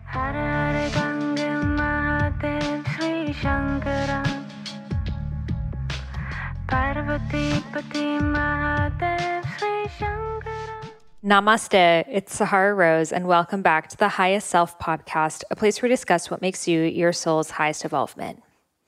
हर हर गंगे महादेव श्री शंकरा पार्वती पति Mahadev Shri Shankara. Namaste, it's Sahara Rose, and welcome back to the Highest Self podcast, a place where we discuss what makes you your soul's highest evolvement.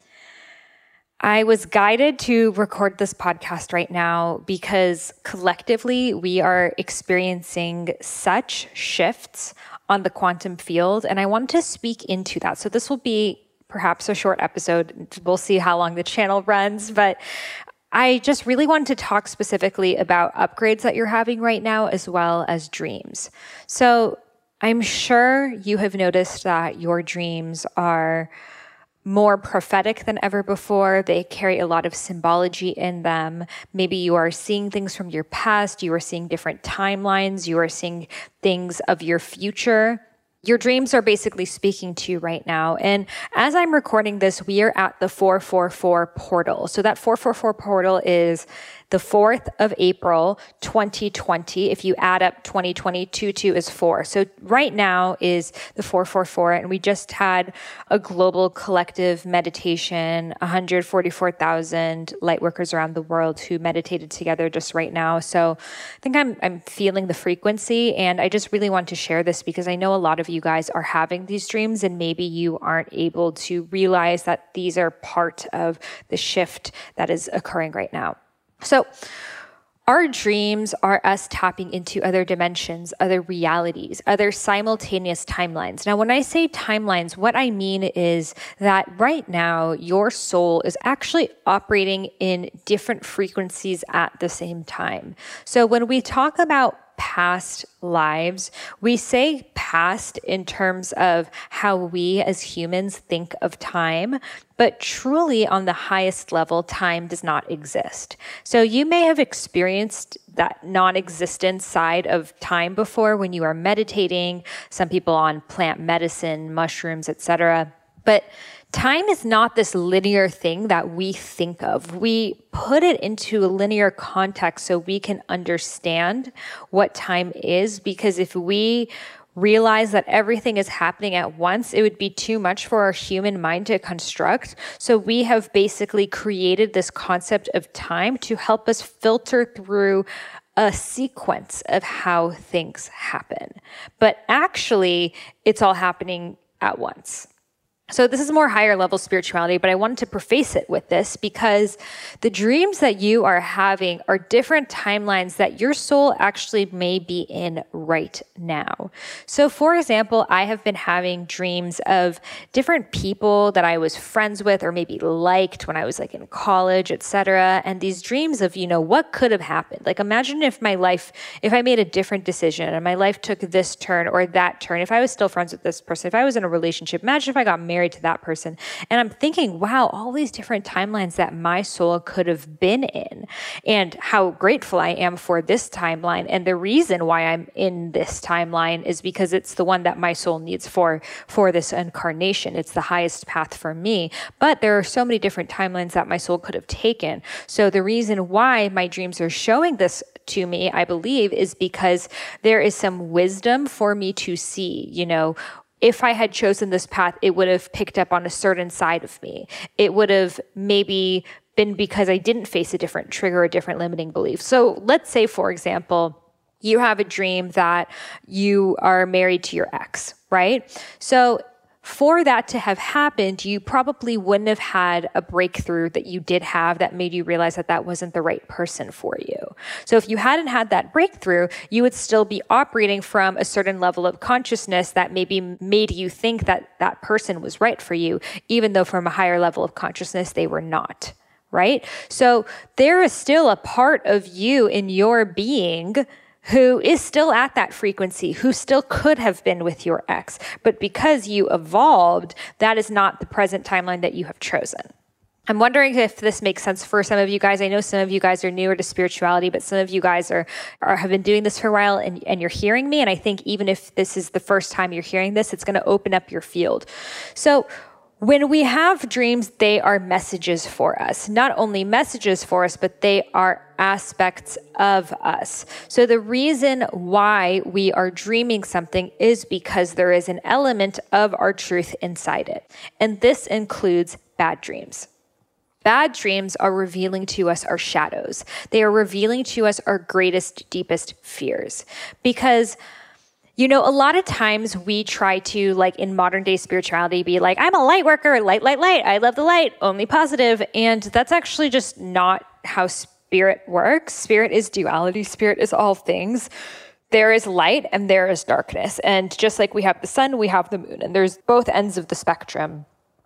I was guided to record this podcast right now because collectively we are experiencing such shifts on the quantum field, and I wanted to speak into that. So this will be perhaps a short episode. We'll see how long the channel runs, but I just really wanted to talk specifically about upgrades that you're having right now, as well as dreams. So I'm sure you have noticed that your dreams are more prophetic than ever before. They carry a lot of symbology in them. Maybe you are seeing things from your past. You are seeing different timelines. You are seeing things of your future. Your dreams are basically speaking to you right now. And as I'm recording this, we are at the 444 portal. So that 444 portal is the 4th of April, 2020. If you add up 2022, 2 is 4. So right now is the 444. And we just had a global collective meditation, 144,000 light workers around the world who meditated together just right now. So I think I'm feeling the frequency. And I just really want to share this because I know a lot of you guys are having these dreams and maybe you aren't able to realize that these are part of the shift that is occurring right now. So our dreams are us tapping into other dimensions, other realities, other simultaneous timelines. Now, when I say timelines, what I mean is that right now, your soul is actually operating in different frequencies at the same time. So when we talk about past lives, we say past in terms of how we as humans think of time, but truly on the highest level, time does not exist. So you may have experienced that non-existent side of time before when you are meditating, some people on plant medicine, mushrooms, etc. But time is not this linear thing that we think of. We put it into a linear context so we can understand what time is, because if we realize that everything is happening at once, it would be too much for our human mind to construct. So we have basically created this concept of time to help us filter through a sequence of how things happen. But actually, it's all happening at once. So this is more higher level spirituality, but I wanted to preface it with this because the dreams that you are having are different timelines that your soul actually may be in right now. So for example, I have been having dreams of different people that I was friends with or maybe liked when I was like in college, etc. And these dreams of, what could have happened? Like imagine if I made a different decision and my life took this turn or that turn, if I was still friends with this person, if I was in a relationship, imagine if I got married to that person. And I'm thinking, wow, all these different timelines that my soul could have been in and how grateful I am for this timeline. And the reason why I'm in this timeline is because it's the one that my soul needs for this incarnation. It's the highest path for me. But there are so many different timelines that my soul could have taken. So the reason why my dreams are showing this to me, I believe, is because there is some wisdom for me to see, if I had chosen this path, it would have picked up on a certain side of me. It would have maybe been because I didn't face a different trigger, a different limiting belief. So let's say, for example, you have a dream that you are married to your ex, right? So for that to have happened, you probably wouldn't have had a breakthrough that you did have that made you realize that that wasn't the right person for you. So if you hadn't had that breakthrough, you would still be operating from a certain level of consciousness that maybe made you think that that person was right for you, even though from a higher level of consciousness, they were not, right? So there is still a part of you in your being who is still at that frequency, who still could have been with your ex. But because you evolved, that is not the present timeline that you have chosen. I'm wondering if this makes sense for some of you guys. I know some of you guys are newer to spirituality, but some of you guys have been doing this for a while and you're hearing me. And I think even if this is the first time you're hearing this, it's going to open up your field. So When we have dreams, they are messages for us. Not only messages for us, but they are aspects of us. So the reason why we are dreaming something is because there is an element of our truth inside it. And this includes bad dreams. Bad dreams are revealing to us our shadows. They are revealing to us our greatest, deepest fears. Because a lot of times we try to, like in modern day spirituality, be like, I'm a light worker, light, light, light. I love the light, only positive. And that's actually just not how spirit works. Spirit is duality. Spirit is all things. There is light and there is darkness. And just like we have the sun, we have the moon. And there's both ends of the spectrum.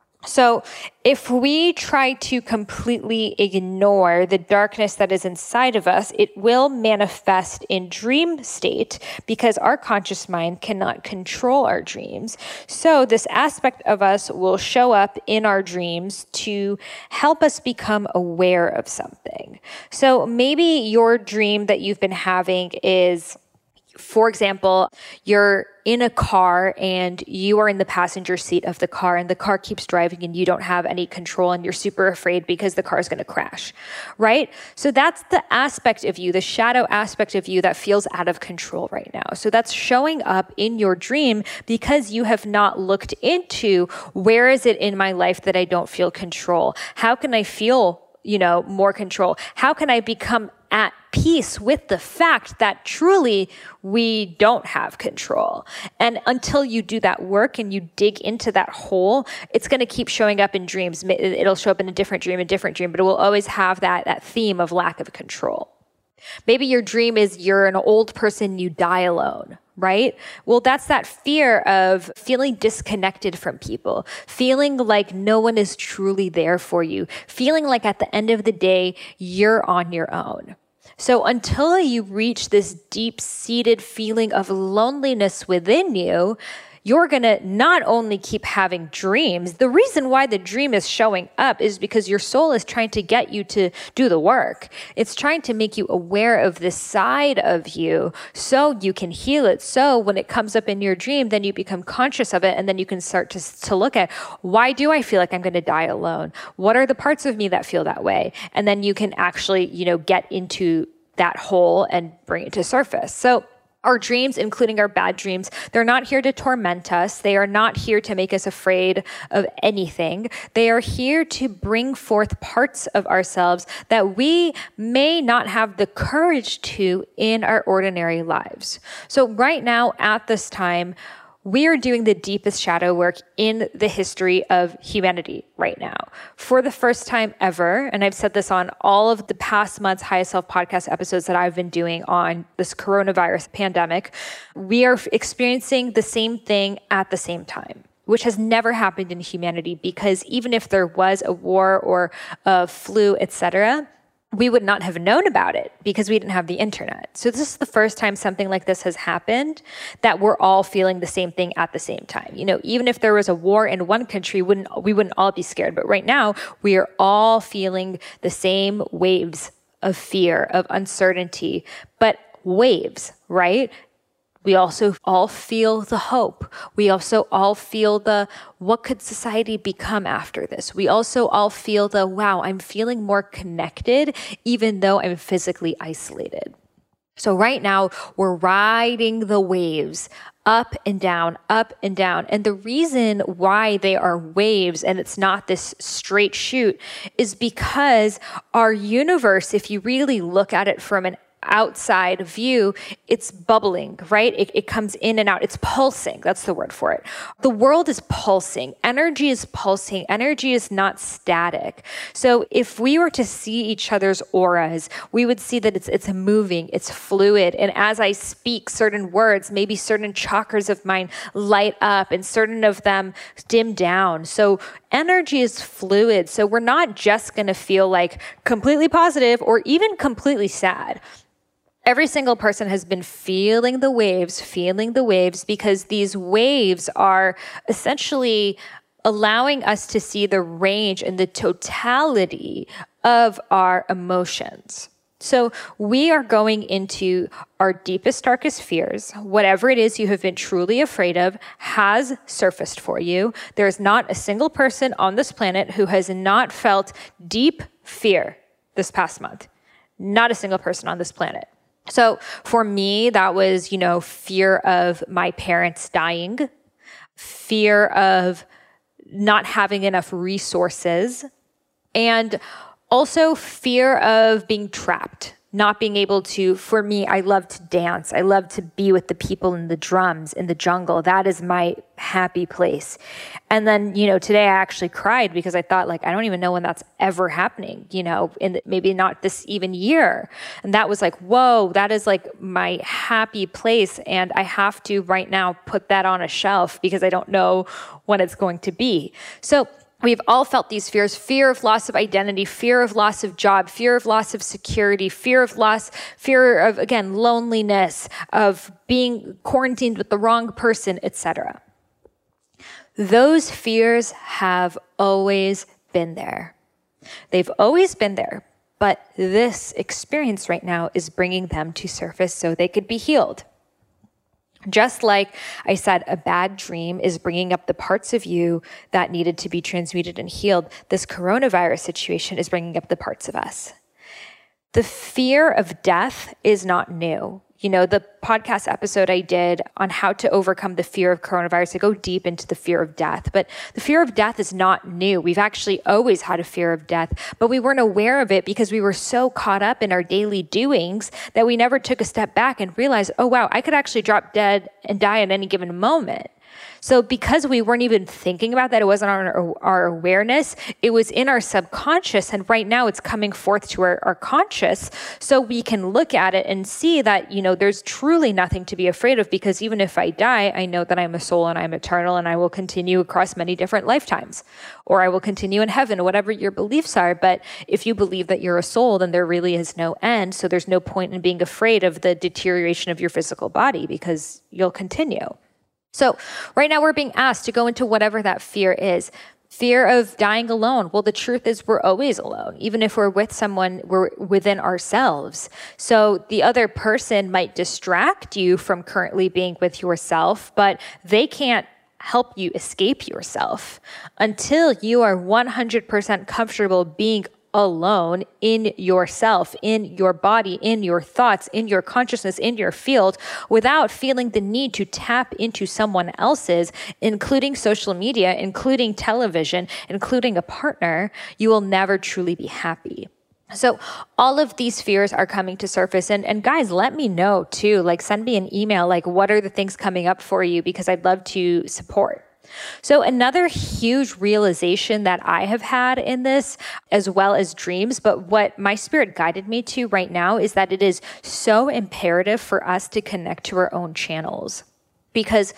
So if we try to completely ignore the darkness that is inside of us, it will manifest in dream state because our conscious mind cannot control our dreams. So this aspect of us will show up in our dreams to help us become aware of something. So maybe your dream that you've been having is, for example, you're in a car and you are in the passenger seat of the car and the car keeps driving and you don't have any control and you're super afraid because the car is going to crash, right? So that's the aspect of you, the shadow aspect of you that feels out of control right now. So that's showing up in your dream because you have not looked into where is it in my life that I don't feel control? How can I feel, more control? How can I become at peace with the fact that truly we don't have control? And until you do that work and you dig into that hole, it's going to keep showing up in dreams. It'll show up in a different dream, but it will always have that theme of lack of control. Maybe your dream is you're an old person, you die alone, right? Well, that's that fear of feeling disconnected from people, feeling like no one is truly there for you, feeling like at the end of the day, you're on your own. So until you reach this deep-seated feeling of loneliness within you, you're going to not only keep having dreams. The reason why the dream is showing up is because your soul is trying to get you to do the work. It's trying to make you aware of this side of you so you can heal it. So when it comes up in your dream, then you become conscious of it. And then you can start to look at, why do I feel like I'm going to die alone? What are the parts of me that feel that way? And then you can actually, get into that hole and bring it to surface. So our dreams, including our bad dreams, they're not here to torment us. They are not here to make us afraid of anything. They are here to bring forth parts of ourselves that we may not have the courage to in our ordinary lives. So right now, at this time, we are doing the deepest shadow work in the history of humanity right now. For the first time ever, and I've said this on all of the past month's Highest Self podcast episodes that I've been doing on this coronavirus pandemic, we are experiencing the same thing at the same time, which has never happened in humanity, because even if there was a war or a flu, etc., we would not have known about it because we didn't have the internet. So this is the first time something like this has happened, that we're all feeling the same thing at the same time. Even if there was a war in one country, we wouldn't all be scared. But right now, we are all feeling the same waves of fear, of uncertainty, but waves, right? We also all feel the hope. We also all feel the, what could society become after this? We also all feel the, wow, I'm feeling more connected, even though I'm physically isolated. So right now, we're riding the waves up and down, up and down. And the reason why they are waves and it's not this straight shoot is because our universe, if you really look at it from an outside view, it's bubbling, right? It comes in and out. It's pulsing. That's the word for it. The world is pulsing. Energy is pulsing. Energy is not static. So if we were to see each other's auras, we would see that it's moving, it's fluid. And as I speak certain words, maybe certain chakras of mine light up and certain of them dim down. So energy is fluid. So we're not just going to feel like completely positive or even completely sad. Every single person has been feeling the waves, because these waves are essentially allowing us to see the range and the totality of our emotions. So we are going into our deepest, darkest fears. Whatever it is you have been truly afraid of has surfaced for you. There is not a single person on this planet who has not felt deep fear this past month. Not a single person on this planet. So for me, that was, fear of my parents dying, fear of not having enough resources, and also fear of being trapped, not being able to. For me, I love to dance. I love to be with the people in the drums, in the jungle. That is my happy place. And then, today I actually cried because I thought, I don't even know when that's ever happening, maybe not this even year. And that was whoa, that is my happy place. And I have to right now put that on a shelf because I don't know when it's going to be. So we've all felt these fears: fear of loss of identity, fear of loss of job, fear of loss of security, fear of loss, fear of, again, loneliness, of being quarantined with the wrong person, etc. Those fears have always been there. They've always been there, but this experience right now is bringing them to surface so they could be healed. Just like I said, a bad dream is bringing up the parts of you that needed to be transmuted and healed. This coronavirus situation is bringing up the parts of us. The fear of death is not new. The podcast episode I did on how to overcome the fear of coronavirus, I go deep into the fear of death, but the fear of death is not new. We've actually always had a fear of death, but we weren't aware of it because we were so caught up in our daily doings that we never took a step back and realized, oh, wow, I could actually drop dead and die at any given moment. So because we weren't even thinking about that, it wasn't on our awareness, it was in our subconscious, and right now it's coming forth to our conscious, so we can look at it and see that, there's truly nothing to be afraid of, because even if I die, I know that I'm a soul and I'm eternal and I will continue across many different lifetimes, or I will continue in heaven, whatever your beliefs are. But if you believe that you're a soul, then there really is no end, so there's no point in being afraid of the deterioration of your physical body because you'll continue. So right now we're being asked to go into whatever that fear is. Fear of dying alone. Well, the truth is we're always alone. Even if we're with someone, we're within ourselves. So the other person might distract you from currently being with yourself, but they can't help you escape yourself until you are 100% comfortable being alone in yourself, in your body, in your thoughts, in your consciousness, in your field, without feeling the need to tap into someone else's, including social media, including television, including a partner, you will never truly be happy. So all of these fears are coming to surface. And guys, let me know too, send me an email, what are the things coming up for you? Because I'd love to support. So another huge realization that I have had in this, as well as dreams, but what my spirit guided me to right now, is that it is so imperative for us to connect to our own channels. Because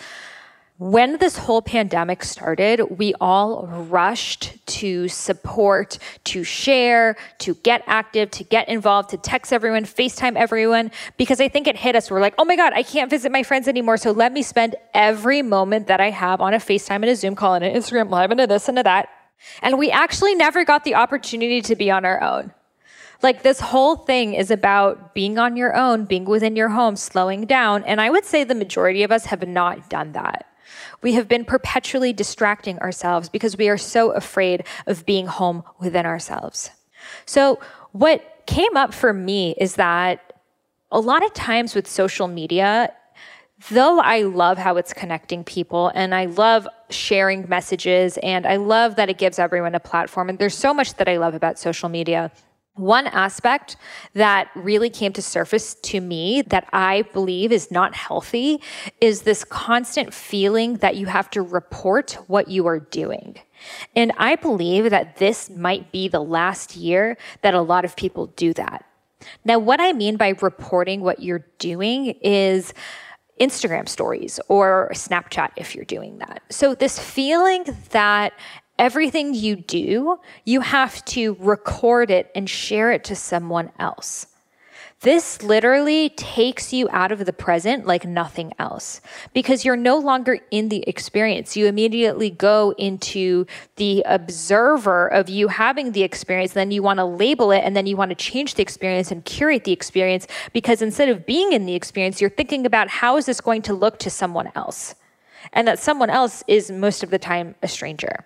when this whole pandemic started, we all rushed to support, to share, to get active, to get involved, to text everyone, FaceTime everyone, because I think it hit us. We're like, oh my God, I can't visit my friends anymore. So let me spend every moment that I have on a FaceTime and a Zoom call and an Instagram Live and a this and a that. And we actually never got the opportunity to be on our own. This whole thing is about being on your own, being within your home, slowing down. And I would say the majority of us have not done that. We have been perpetually distracting ourselves because we are so afraid of being home within ourselves. So what came up for me is that a lot of times with social media, though I love how it's connecting people and I love sharing messages and I love that it gives everyone a platform, and there's so much that I love about social media, one aspect that really came to surface to me that I believe is not healthy is this constant feeling that you have to report what you are doing. And I believe that this might be the last year that a lot of people do that. Now, what I mean by reporting what you're doing is Instagram stories or Snapchat if you're doing that. So this feeling that everything you do, you have to record it and share it to someone else. This literally takes you out of the present like nothing else because you're no longer in the experience. You immediately go into the observer of you having the experience. Then you want to label it and then you want to change the experience and curate the experience because instead of being in the experience, you're thinking about how is this going to look to someone else? And that someone else is most of the time a stranger.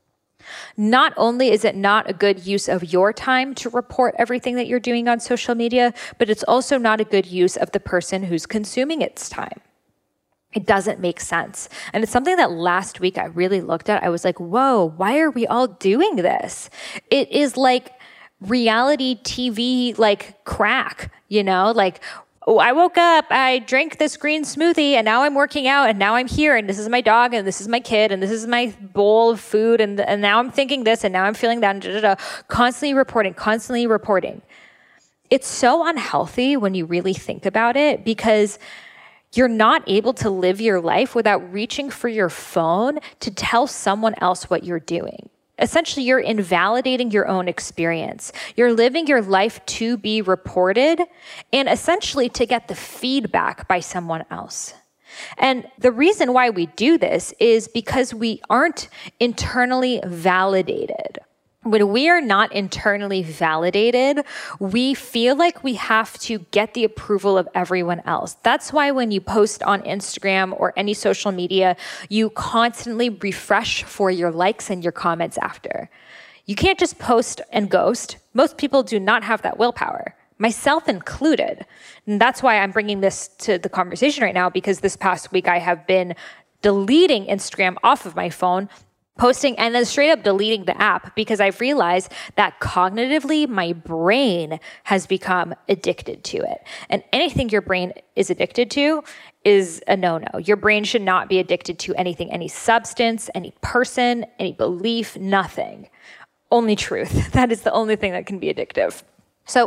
Not only is it not a good use of your time to report everything that you're doing on social media, but it's also not a good use of the person who's consuming its time. It doesn't make sense. And it's something that last week I really looked at. I was like, whoa, why are we all doing this? It is like reality TV, like crack, like, oh, I woke up, I drank this green smoothie, and now I'm working out, and now I'm here, and this is my dog, and this is my kid, and this is my bowl of food, and now I'm thinking this, and now I'm feeling that, and constantly reporting. It's so unhealthy when you really think about it because you're not able to live your life without reaching for your phone to tell someone else what you're doing. Essentially, you're invalidating your own experience. You're living your life to be reported and essentially to get the feedback by someone else. And the reason why we do this is because we aren't internally validated. When we are not internally validated, we feel like we have to get the approval of everyone else. That's why when you post on Instagram or any social media, you constantly refresh for your likes and your comments after. You can't just post and ghost. Most people do not have that willpower, myself included. And that's why I'm bringing this to the conversation right now, because this past week I have been deleting Instagram off of my phone, posting and then straight up deleting the app because I've realized that cognitively my brain has become addicted to it. And anything your brain is addicted to is a no-no. Your brain should not be addicted to anything, any substance, any person, any belief, nothing. Only truth. That is the only thing that can be addictive. So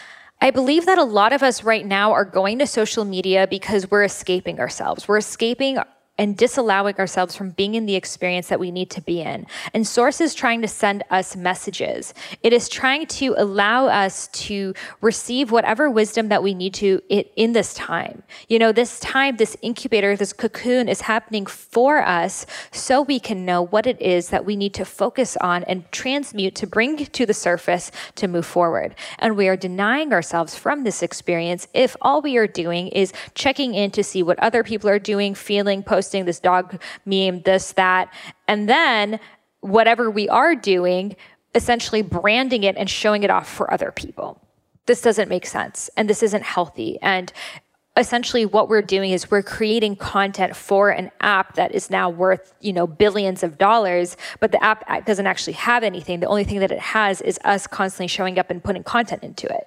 I believe that a lot of us right now are going to social media because we're escaping ourselves. We're escaping and disallowing ourselves from being in the experience that we need to be in. And Source is trying to send us messages. It is trying to allow us to receive whatever wisdom that we need to in this time. This time, this incubator, this cocoon is happening for us so we can know what it is that we need to focus on and transmute to bring to the surface to move forward. And we are denying ourselves from this experience if all we are doing is checking in to see what other people are doing, feeling, posting this dog meme, this, that, and then whatever we are doing, essentially branding it and showing it off for other people. This doesn't make sense, and this isn't healthy. And essentially what we're doing is we're creating content for an app that is now worth, billions of dollars, but the app doesn't actually have anything. The only thing that it has is us constantly showing up and putting content into it.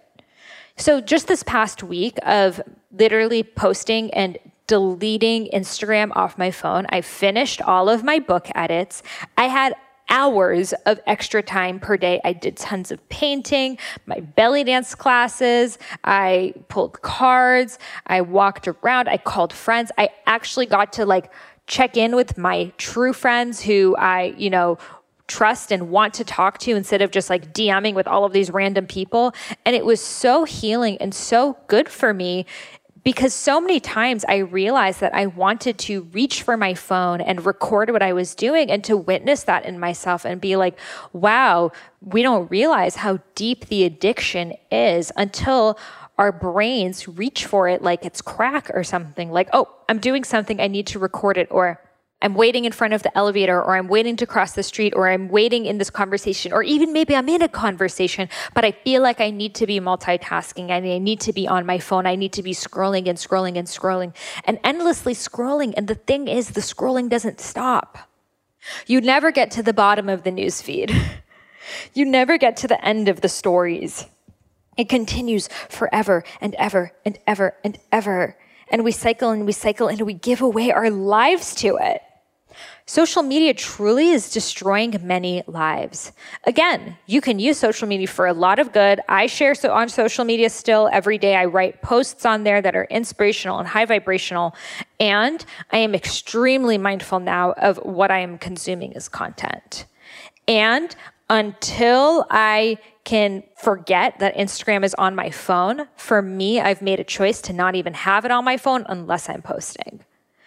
So just this past week of literally posting and deleting Instagram off my phone, I finished all of my book edits. I had hours of extra time per day. I did tons of painting, my belly dance classes, I pulled cards, I walked around, I called friends. I actually got to check in with my true friends who I, trust and want to talk to instead of just DMing with all of these random people. And it was so healing and so good for me because so many times I realized that I wanted to reach for my phone and record what I was doing and to witness that in myself and be like, wow, we don't realize how deep the addiction is until our brains reach for it like it's crack or something. Like, oh, I'm doing something, I need to record it, or I'm waiting in front of the elevator, or I'm waiting to cross the street, or I'm waiting in this conversation, or even maybe I'm in a conversation, but I feel like I need to be multitasking and I need to be on my phone. I need to be scrolling and scrolling and scrolling and endlessly scrolling. And the thing is, the scrolling doesn't stop. You never get to the bottom of the news feed. You never get to the end of the stories. It continues forever and ever and ever and ever. And we cycle and we cycle and we give away our lives to it. Social media truly is destroying many lives. Again, you can use social media for a lot of good. I share on social media still every day. I write posts on there that are inspirational and high vibrational. And I am extremely mindful now of what I am consuming as content. And until I can forget that Instagram is on my phone. For me, I've made a choice to not even have it on my phone unless I'm posting.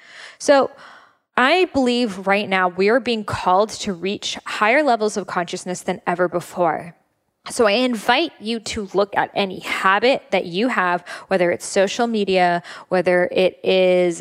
So I believe right now we are being called to reach higher levels of consciousness than ever before. So I invite you to look at any habit that you have, whether it's social media, whether it is,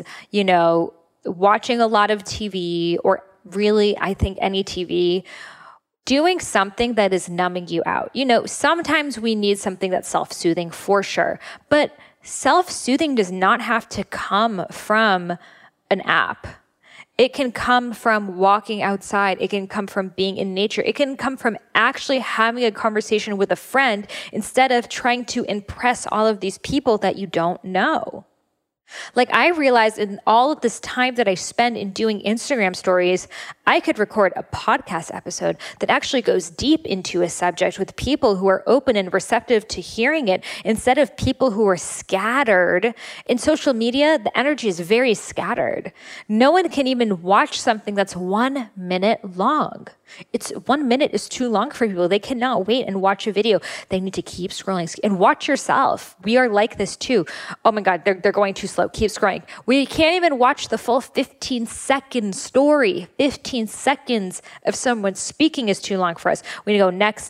watching a lot of TV, or really, I think any TV, doing something that is numbing you out. Sometimes we need something that's self-soothing for sure, but self-soothing does not have to come from an app. It can come from walking outside. It can come from being in nature. It can come from actually having a conversation with a friend instead of trying to impress all of these people that you don't know. Like, I realized in all of this time that I spend in doing Instagram stories, I could record a podcast episode that actually goes deep into a subject with people who are open and receptive to hearing it instead of people who are scattered. In social media, the energy is very scattered. No one can even watch something that's 1 minute long. 1 minute is too long for people. They cannot wait and watch a video. They need to keep scrolling and watch yourself. We are like this too. Oh my God, they're going too slow. Keep scrolling. We can't even watch the full 15-second story. 15 seconds of someone speaking is too long for us. We need to go next.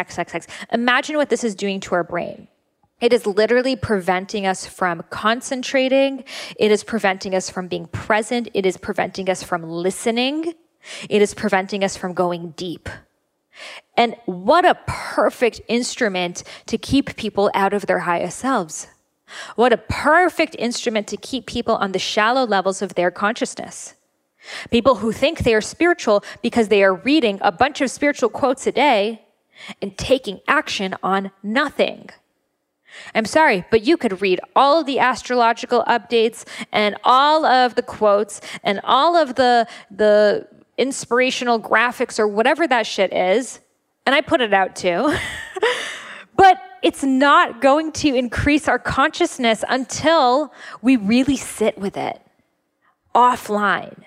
Imagine what this is doing to our brain. It is literally preventing us from concentrating. It is preventing us from being present. It is preventing us from listening. It is preventing us from going deep. And what a perfect instrument to keep people out of their highest selves. What a perfect instrument to keep people on the shallow levels of their consciousness. People who think they are spiritual because they are reading a bunch of spiritual quotes a day and taking action on nothing. I'm sorry, but you could read all of the astrological updates and all of the quotes and all of the inspirational graphics or whatever that shit is, and I put it out too, but it's not going to increase our consciousness until we really sit with it offline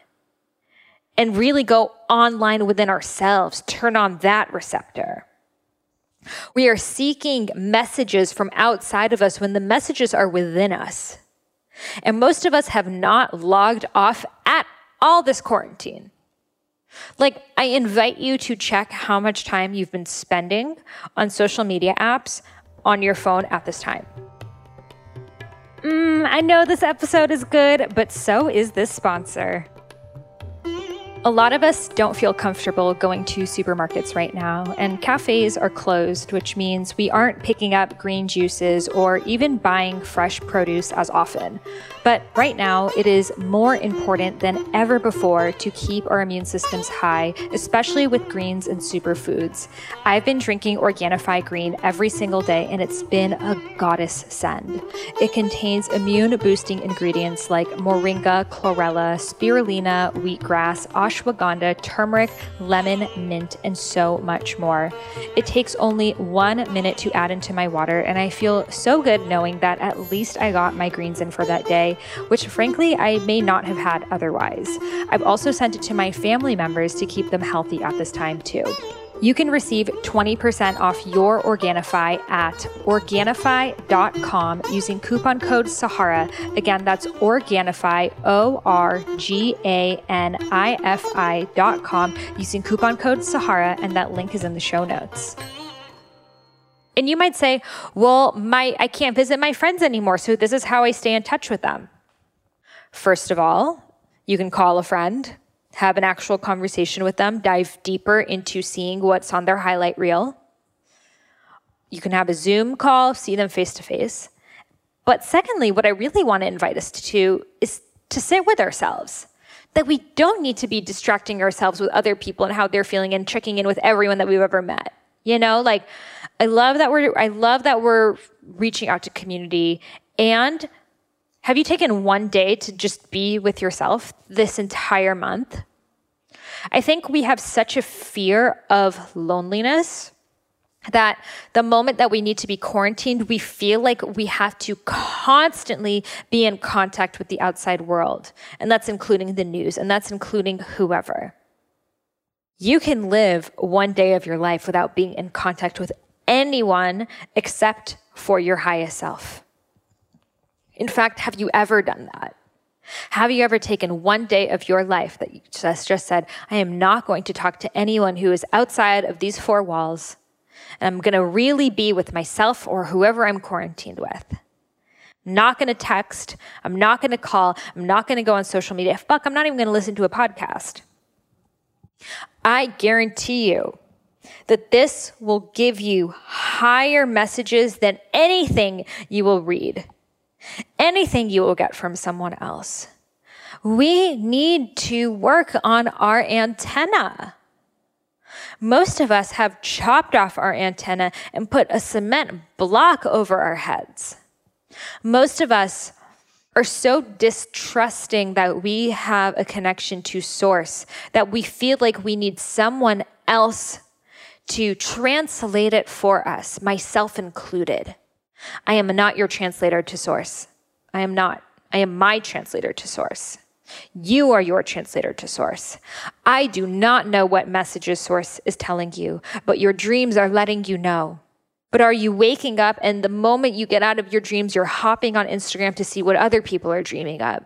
and really go online within ourselves, turn on that receptor. We are seeking messages from outside of us when the messages are within us. And most of us have not logged off at all this quarantine. Like, I invite you to check how much time you've been spending on social media apps on your phone at this time. I know this episode is good, but so is this sponsor. A lot of us don't feel comfortable going to supermarkets right now, and cafes are closed, which means we aren't picking up green juices or even buying fresh produce as often. But right now, it is more important than ever before to keep our immune systems high, especially with greens and superfoods. I've been drinking Organifi Green every single day, and it's been a goddess send. It contains immune-boosting ingredients like moringa, chlorella, spirulina, wheatgrass, ashwagandha, turmeric, lemon, mint, and so much more. It takes only 1 minute to add into my water, and I feel so good knowing that at least I got my greens in for that day, which frankly I may not have had otherwise. I've also sent it to my family members to keep them healthy at this time too. You can receive 20% off your Organifi at Organifi.com using coupon code Sahara. Again, that's Organifi, Organifi.com using coupon code Sahara, and that link is in the show notes. And you might say, well, I can't visit my friends anymore, so this is how I stay in touch with them. First of all, you can call a friend, have an actual conversation with them, dive deeper into seeing what's on their highlight reel. You can have a Zoom call, see them face to face. But secondly, what I really want to invite us to do is to sit with ourselves. That we don't need to be distracting ourselves with other people and how they're feeling and checking in with everyone that we've ever met. I love that we're reaching out to community. And have you taken one day to just be with yourself this entire month? I think we have such a fear of loneliness that the moment that we need to be quarantined, we feel like we have to constantly be in contact with the outside world. And that's including the news, and that's including whoever. You can live one day of your life without being in contact with anyone except for your highest self. In fact, have you ever done that? Have you ever taken one day of your life that you just said, I am not going to talk to anyone who is outside of these four walls, and I'm going to really be with myself or whoever I'm quarantined with? I'm not going to text. I'm not going to call. I'm not going to go on social media. Fuck, I'm not even going to listen to a podcast. I guarantee you that this will give you higher messages than anything you will read, anything you will get from someone else. We need to work on our antenna. Most of us have chopped off our antenna and put a cement block over our heads. Most of us are so distrusting that we have a connection to source, that we feel like we need someone else to translate it for us, myself included. I am not your translator to source. I am not. I am my translator to source. You are your translator to source. I do not know what messages source is telling you, but your dreams are letting you know. But are you waking up and the moment you get out of your dreams, you're hopping on Instagram to see what other people are dreaming up?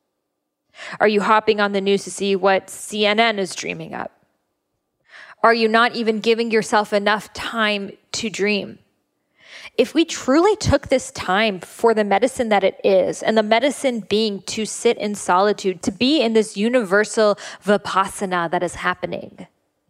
Are you hopping on the news to see what CNN is dreaming up? Are you not even giving yourself enough time to dream? If we truly took this time for the medicine that it is, and the medicine being to sit in solitude, to be in this universal vipassana that is happening,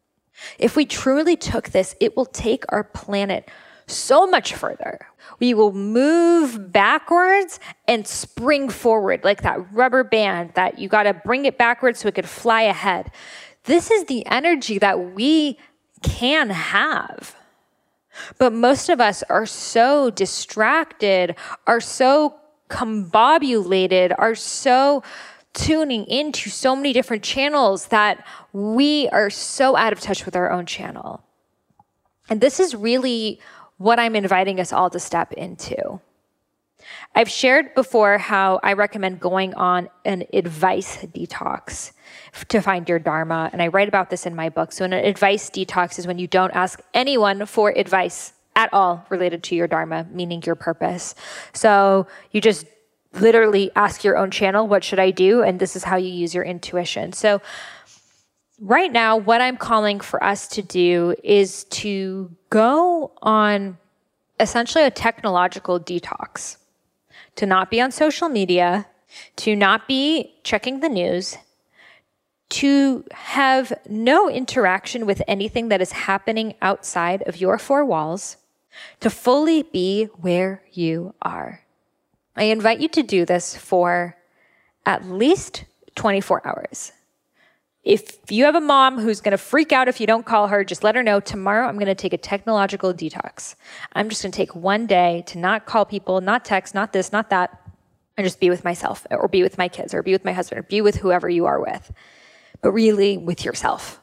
if we truly took this, it will take our planet so much further. We will move backwards and spring forward like that rubber band that you got to bring it backwards so it could fly ahead. This is the energy that we can have. But most of us are so distracted, are so combobulated, are so tuning into so many different channels that we are so out of touch with our own channel. And this is really what I'm inviting us all to step into. I've shared before how I recommend going on an advice detox to find your dharma, and I write about this in my book. So an advice detox is when you don't ask anyone for advice at all related to your dharma, meaning your purpose. So you just literally ask your own channel, what should I do? And this is how you use your intuition. So right now, what I'm calling for us to do is to go on essentially a technological detox, to not be on social media, to not be checking the news, to have no interaction with anything that is happening outside of your four walls, to fully be where you are. I invite you to do this for at least 24 hours. If you have a mom who's going to freak out if you don't call her, just let her know tomorrow I'm going to take a technological detox. I'm just going to take one day to not call people, not text, not this, not that, and just be with myself or be with my kids or be with my husband or be with whoever you are with, but really with yourself.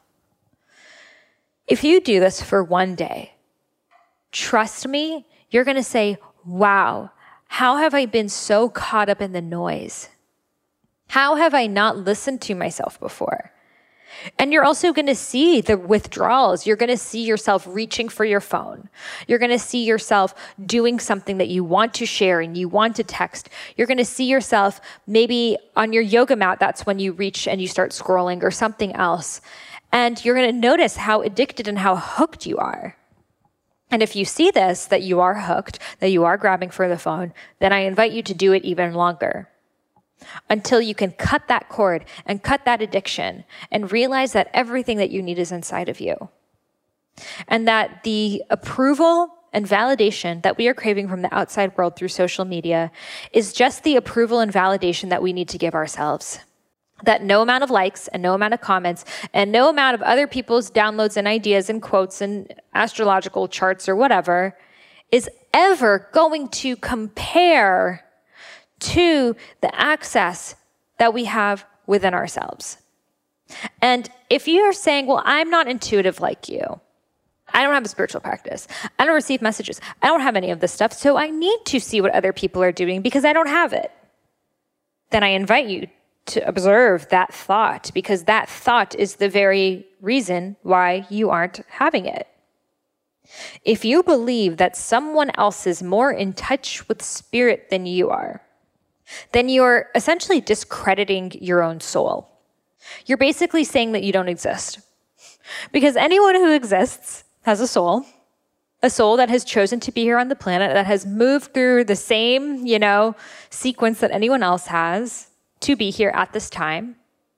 If you do this for one day, trust me, you're going to say, wow, how have I been so caught up in the noise? How have I not listened to myself before? And you're also going to see the withdrawals. You're going to see yourself reaching for your phone. You're going to see yourself doing something that you want to share and you want to text. You're going to see yourself maybe on your yoga mat. That's when you reach and you start scrolling or something else. And you're going to notice how addicted and how hooked you are. And if you see this, that you are hooked, that you are grabbing for the phone, then I invite you to do it even longer, until you can cut that cord and cut that addiction and realize that everything that you need is inside of you. And that the approval and validation that we are craving from the outside world through social media is just the approval and validation that we need to give ourselves. That no amount of likes and no amount of comments and no amount of other people's downloads and ideas and quotes and astrological charts or whatever is ever going to compare to the access that we have within ourselves. And if you're saying, well, I'm not intuitive like you, I don't have a spiritual practice, I don't receive messages, I don't have any of this stuff, so I need to see what other people are doing because I don't have it, then I invite you to observe that thought, because that thought is the very reason why you aren't having it. If you believe that someone else is more in touch with spirit than you are, then you're essentially discrediting your own soul. You're basically saying that you don't exist. Because anyone who exists has a soul that has chosen to be here on the planet, that has moved through the same, sequence that anyone else has to be here at this time.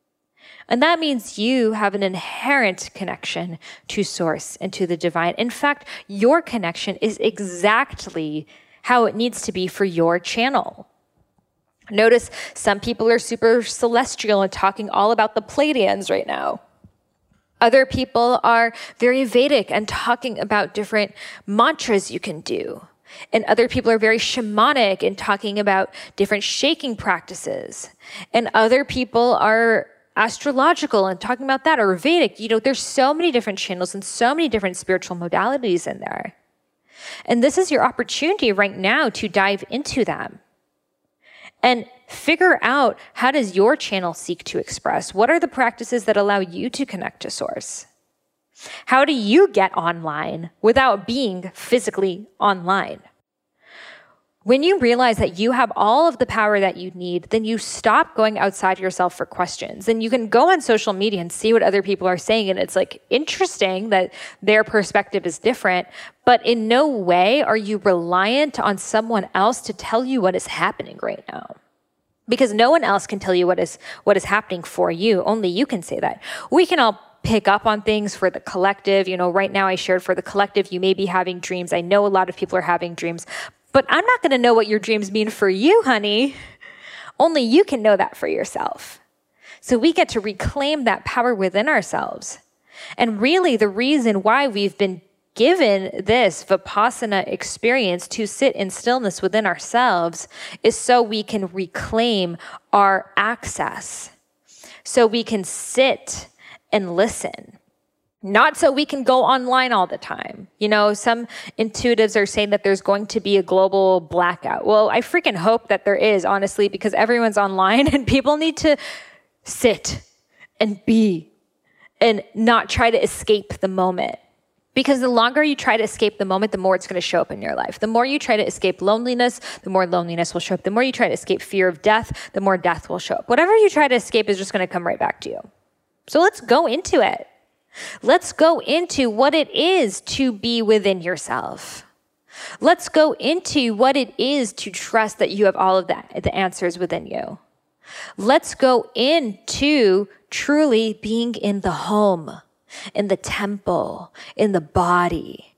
And that means you have an inherent connection to source and to the divine. In fact, your connection is exactly how it needs to be for your channel. Notice some people are super celestial and talking all about the Pleiadians right now. Other people are very Vedic and talking about different mantras you can do. And other people are very shamanic and talking about different shaking practices. And other people are astrological and talking about that, or Vedic. There's so many different channels and so many different spiritual modalities in there. And this is your opportunity right now to dive into them and figure out, how does your channel seek to express? What are the practices that allow you to connect to source? How do you get online without being physically online? When you realize that you have all of the power that you need, then you stop going outside yourself for questions. And you can go on social media and see what other people are saying. And it's interesting that their perspective is different, but in no way are you reliant on someone else to tell you what is happening right now. Because no one else can tell you what is happening for you. Only you can say that. We can all pick up on things for the collective. Right now I shared for the collective, you may be having dreams. I know a lot of people are having dreams. But I'm not going to know what your dreams mean for you, honey. Only you can know that for yourself. So we get to reclaim that power within ourselves. And really the reason why we've been given this Vipassana experience to sit in stillness within ourselves is so we can reclaim our access. So we can sit and listen. Not so we can go online all the time. Some intuitives are saying that there's going to be a global blackout. Well, I freaking hope that there is, honestly, because everyone's online and people need to sit and be and not try to escape the moment. Because the longer you try to escape the moment, the more it's going to show up in your life. The more you try to escape loneliness, the more loneliness will show up. The more you try to escape fear of death, the more death will show up. Whatever you try to escape is just going to come right back to you. So let's go into it. Let's go into what it is to be within yourself. Let's go into what it is to trust that you have all of the answers within you. Let's go into truly being in the home, in the temple, in the body.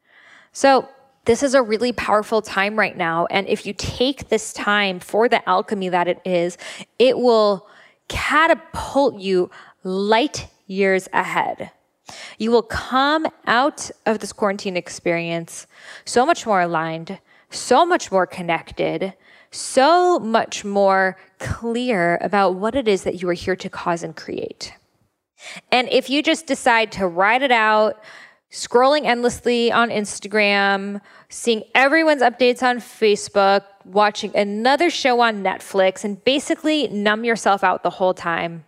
So this is a really powerful time right now. And if you take this time for the alchemy that it is, it will catapult you light years ahead. You will come out of this quarantine experience so much more aligned, so much more connected, so much more clear about what it is that you are here to cause and create. And if you just decide to ride it out, scrolling endlessly on Instagram, seeing everyone's updates on Facebook, watching another show on Netflix, and basically numb yourself out the whole time,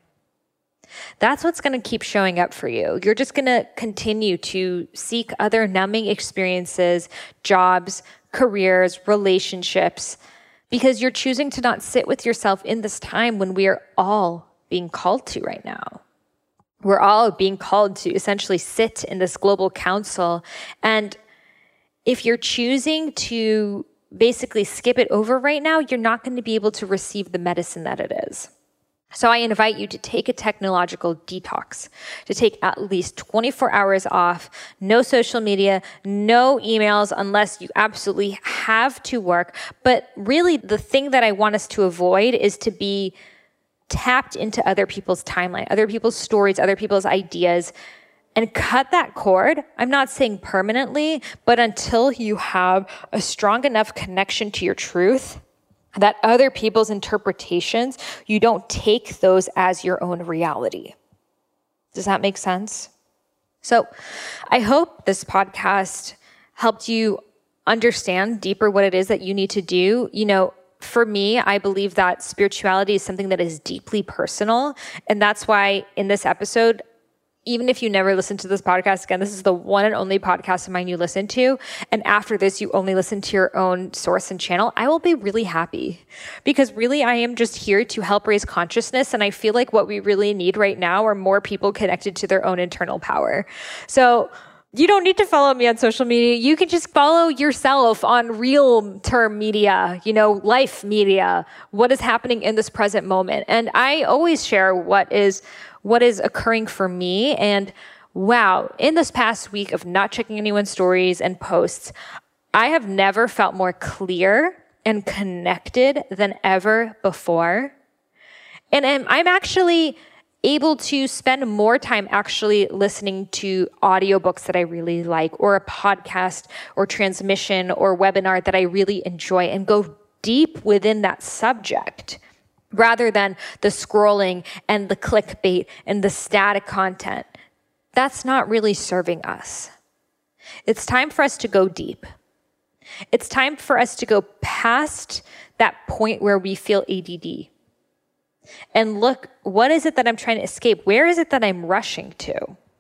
that's what's going to keep showing up for you. You're just going to continue to seek other numbing experiences, jobs, careers, relationships, because you're choosing to not sit with yourself in this time when we are all being called to right now. We're all being called to essentially sit in this global council. And if you're choosing to basically skip it over right now, you're not going to be able to receive the medicine that it is. So I invite you to take a technological detox, to take at least 24 hours off, no social media, no emails unless you absolutely have to work. But really the thing that I want us to avoid is to be tapped into other people's timeline, other people's stories, other people's ideas, and cut that cord. I'm not saying permanently, but until you have a strong enough connection to your truth that other people's interpretations, you don't take those as your own reality. Does that make sense? So I hope this podcast helped you understand deeper what it is that you need to do. For me, I believe that spirituality is something that is deeply personal. And that's why in this episode, even if you never listen to this podcast again, this is the one and only podcast of mine you listen to. And after this, you only listen to your own source and channel. I will be really happy because really I am just here to help raise consciousness. And I feel like what we really need right now are more people connected to their own internal power. So you don't need to follow me on social media. You can just follow yourself on real term media, life media, what is happening in this present moment. And I always share what is occurring for me. And wow, in this past week of not checking anyone's stories and posts, I have never felt more clear and connected than ever before. And I'm actually able to spend more time actually listening to audiobooks that I really like, or a podcast or transmission or webinar that I really enjoy, and go deep within that subject rather than the scrolling and the clickbait and the static content. That's not really serving us. It's time for us to go deep. It's time for us to go past that point where we feel ADD. And look, what is it that I'm trying to escape? Where is it that I'm rushing to?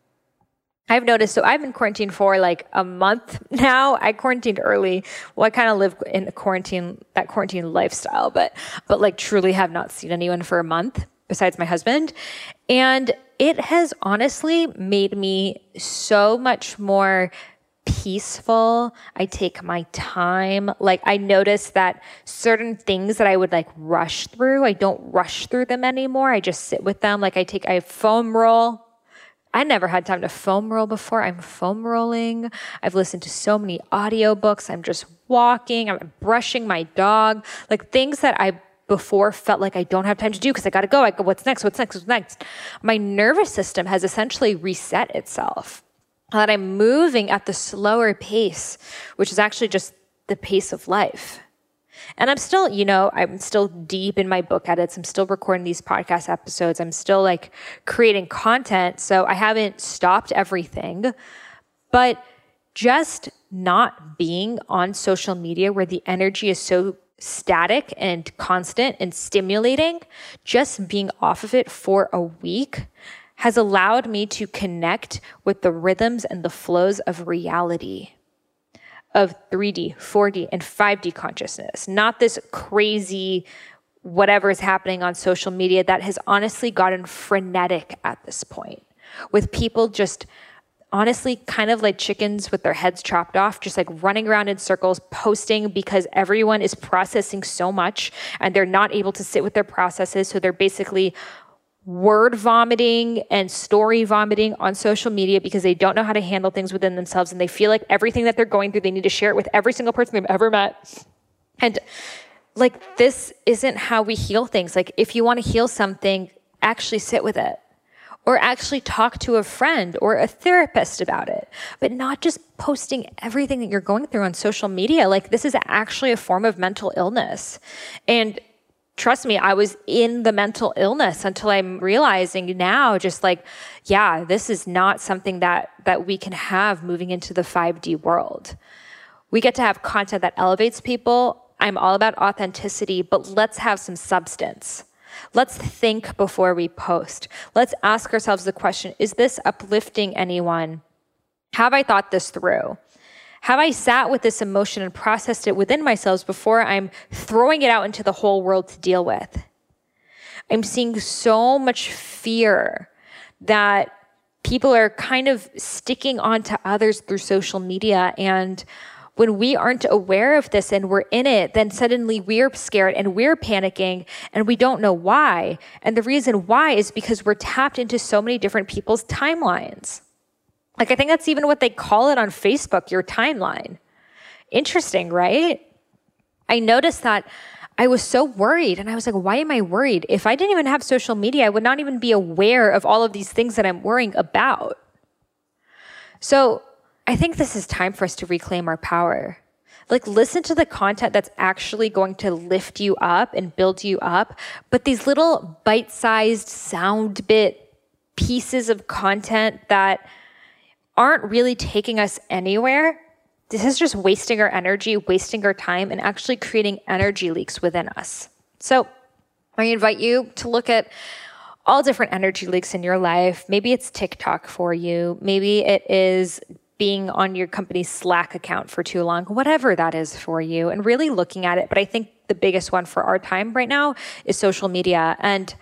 I've noticed, so I've been quarantined for like a month now. I quarantined early. Well, I kind of live in that quarantine lifestyle, but like truly have not seen anyone for a month besides my husband. And it has honestly made me so much more peaceful. I take my time. Like I notice that certain things that I would like rush through, I don't rush through them anymore. I just sit with them. Like I foam roll. I never had time to foam roll before. I'm foam rolling. I've listened to so many audiobooks. I'm just walking. I'm brushing my dog. Like things that I before felt like I don't have time to do because I got to go. What's next? What's next? What's next? My nervous system has essentially reset itself. That I'm moving at the slower pace, which is actually just the pace of life. And I'm still, I'm still deep in my book edits. I'm still recording these podcast episodes. I'm still like creating content. So I haven't stopped everything, but just not being on social media where the energy is so static and constant and stimulating, just being off of it for a week has allowed me to connect with the rhythms and the flows of reality, of 3D, 4D, and 5D consciousness, not this crazy whatever is happening on social media that has honestly gotten frenetic at this point, with people just honestly kind of like chickens with their heads chopped off, just like running around in circles, posting because everyone is processing so much and they're not able to sit with their processes. So they're basically word vomiting and story vomiting on social media because they don't know how to handle things within themselves. And they feel like everything that they're going through, they need to share it with every single person they've ever met. And like, this isn't how we heal things. Like, if you want to heal something, actually sit with it, or actually talk to a friend or a therapist about it, but not just posting everything that you're going through on social media. Like, this is actually a form of mental illness. And trust me, I was in the mental illness until I'm realizing now, just like, yeah, this is not something that we can have moving into the 5D world. We get to have content that elevates people. I'm all about authenticity, but let's have some substance. Let's think before we post. Let's ask ourselves the question, is this uplifting anyone? Have I thought this through? Have I sat with this emotion and processed it within myself before I'm throwing it out into the whole world to deal with? I'm seeing so much fear that people are kind of sticking onto others through social media. And when we aren't aware of this and we're in it, then suddenly we're scared and we're panicking and we don't know why. And the reason why is because we're tapped into so many different people's timelines. Like, I think that's even what they call it on Facebook, your timeline. Interesting, right? I noticed that I was so worried, and I was like, why am I worried? If I didn't even have social media, I would not even be aware of all of these things that I'm worrying about. So I think this is time for us to reclaim our power. Like, listen to the content that's actually going to lift you up and build you up. But these little bite-sized sound bit pieces of content that aren't really taking us anywhere, this is just wasting our energy, wasting our time, and actually creating energy leaks within us. So I invite you to look at all different energy leaks in your life. Maybe it's TikTok for you. Maybe it is being on your company's Slack account for too long, whatever that is for you, and really looking at it. But I think the biggest one for our time right now is social media. And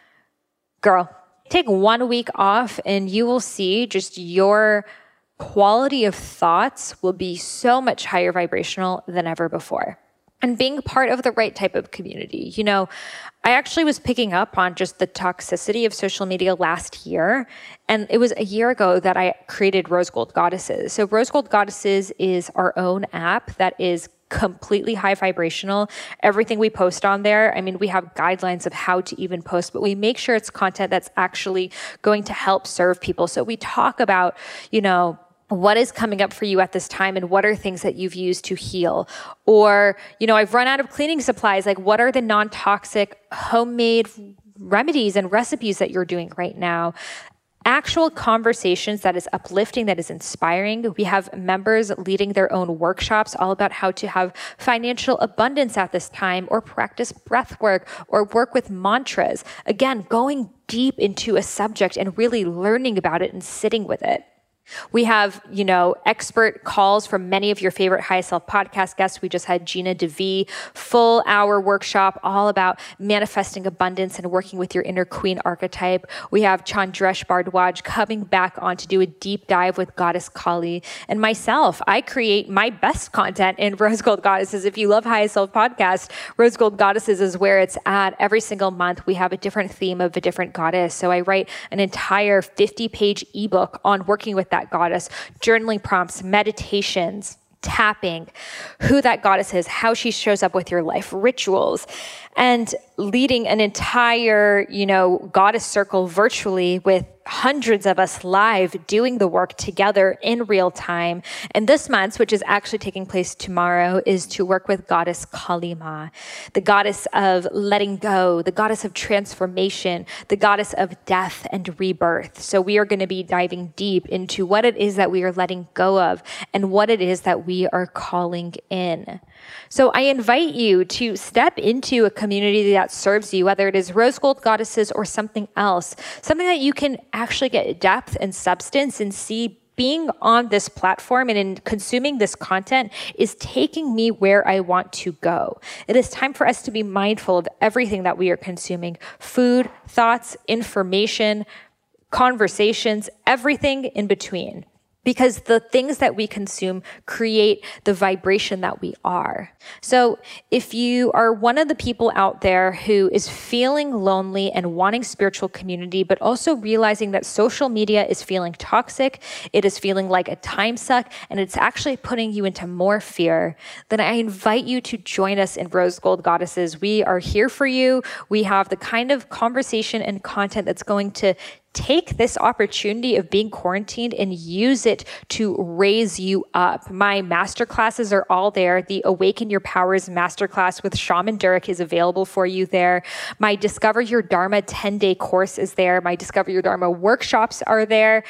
girl, take 1 week off and you will see just your quality of thoughts will be so much higher vibrational than ever before. And being part of the right type of community. You know, I actually was picking up on just the toxicity of social media last year. And it was a year ago that I created Rose Gold Goddesses. So Rose Gold Goddesses is our own app that is completely high vibrational. Everything we post on there, I mean, we have guidelines of how to even post, but we make sure it's content that's actually going to help serve people. So we talk about, you know, what is coming up for you at this time and what are things that you've used to heal? Or, you know, I've run out of cleaning supplies. Like, what are the non-toxic homemade remedies and recipes that you're doing right now? Actual conversations that is uplifting, that is inspiring. We have members leading their own workshops all about how to have financial abundance at this time, or practice breath work, or work with mantras. Again, going deep into a subject and really learning about it and sitting with it. We have, you know, expert calls from many of your favorite High Self podcast guests. We just had Gina DeVee, full hour workshop all about manifesting abundance and working with your inner queen archetype. We have Chandresh Bardwaj coming back on to do a deep dive with Goddess Kali. And myself, I create my best content in Rose Gold Goddesses. If you love High Self podcast, Rose Gold Goddesses is where it's at. Every single month, we have a different theme of a different goddess. So I write an entire 50-page ebook on working with that goddess, journaling prompts, meditations, tapping, who that goddess is, how she shows up with your life, rituals, and leading an entire, you know, goddess circle virtually with hundreds of us live doing the work together in real time. And this month, which is actually taking place tomorrow, is to work with Goddess Kali Ma, the goddess of letting go, the goddess of transformation, the goddess of death and rebirth. So we are going to be diving deep into what it is that we are letting go of and what it is that we are calling in. So I invite you to step into a community that serves you, whether it is Rose Gold Goddesses or something else, something that you can actually get depth and substance and see being on this platform and in consuming this content is taking me where I want to go. It is time for us to be mindful of everything that we are consuming: food, thoughts, information, conversations, everything in between. Because the things that we consume create the vibration that we are. So if you are one of the people out there who is feeling lonely and wanting spiritual community, but also realizing that social media is feeling toxic, it is feeling like a time suck, and it's actually putting you into more fear, then I invite you to join us in Rose Gold Goddesses. We are here for you. We have the kind of conversation and content that's going to take this opportunity of being quarantined and use it to raise you up. My masterclasses are all there. The Awaken Your Powers masterclass with Shaman Durek is available for you there. My Discover Your Dharma 10-day course is there. My Discover Your Dharma workshops are there.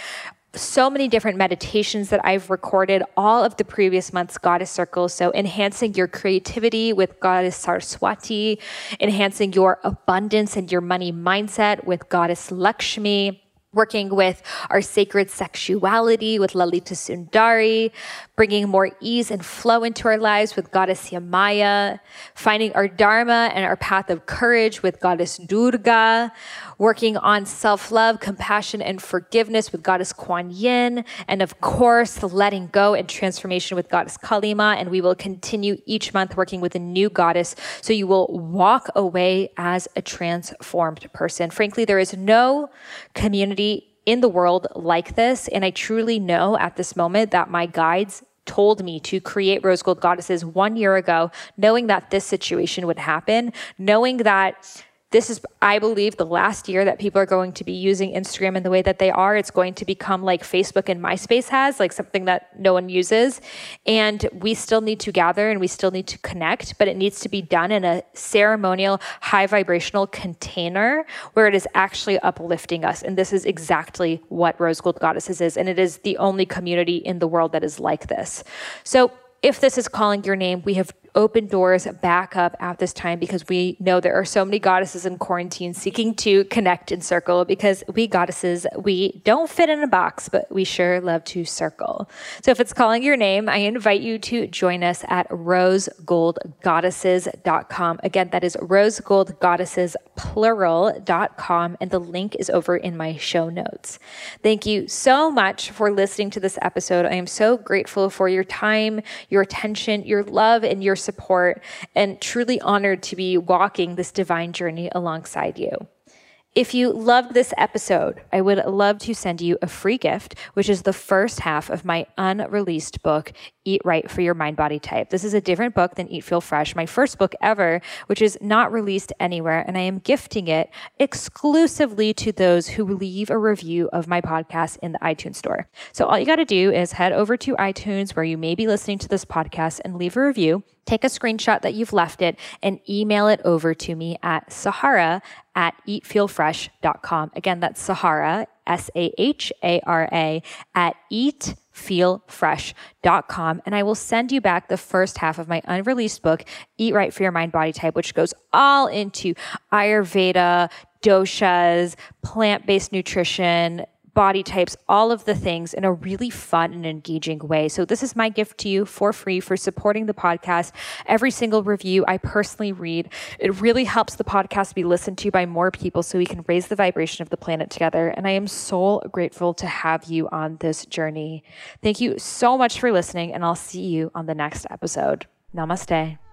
So many different meditations that I've recorded, all of the previous month's goddess circles. So enhancing your creativity with Goddess Saraswati, enhancing your abundance and your money mindset with Goddess Lakshmi, working with our sacred sexuality with Lalita Sundari, bringing more ease and flow into our lives with Goddess Yamaya, finding our Dharma and our path of courage with Goddess Durga, working on self-love, compassion, and forgiveness with Goddess Kuan Yin, and of course, letting go and transformation with Goddess Kali Ma. And we will continue each month working with a new goddess, so you will walk away as a transformed person. Frankly, there is no community in the world like this, and I truly know at this moment that my guides told me to create Rose Gold Goddesses 1 year ago, knowing that this situation would happen, knowing that this is, I believe, the last year that people are going to be using Instagram in the way that they are. It's going to become like Facebook and MySpace has, like something that no one uses. And we still need to gather and we still need to connect, but it needs to be done in a ceremonial, high vibrational container where it is actually uplifting us. And this is exactly what Rose Gold Goddesses is. And it is the only community in the world that is like this. So if this is calling your name, we have open doors back up at this time because we know there are so many goddesses in quarantine seeking to connect and circle, because we goddesses, we don't fit in a box, but we sure love to circle. So if it's calling your name, I invite you to join us at rosegoldgoddesses.com. Again, that is rosegoldgoddessesplural.com, and the link is over in my show notes. Thank you so much for listening to this episode. I am so grateful for your time, your attention, your love, and your support, and truly honored to be walking this divine journey alongside you. If you loved this episode, I would love to send you a free gift, which is the first half of my unreleased book, Eat Right for Your Mind Body Type. This is a different book than Eat Feel Fresh, my first book ever, which is not released anywhere, and I am gifting it exclusively to those who leave a review of my podcast in the iTunes store. So all you got to do is head over to iTunes, where you may be listening to this podcast, and leave a review. Take a screenshot that you've left it and email it over to me at Sahara@eatfeelfresh.com. Again, that's Sahara, Sahara, at eatfeelfresh.com. And I will send you back the first half of my unreleased book, Eat Right for Your Mind Body Type, which goes all into Ayurveda, doshas, plant-based nutrition, body types, all of the things in a really fun and engaging way. So this is my gift to you for free for supporting the podcast. Every single review I personally read. It really helps the podcast be listened to by more people so we can raise the vibration of the planet together. And I am so grateful to have you on this journey. Thank you so much for listening, and I'll see you on the next episode. Namaste.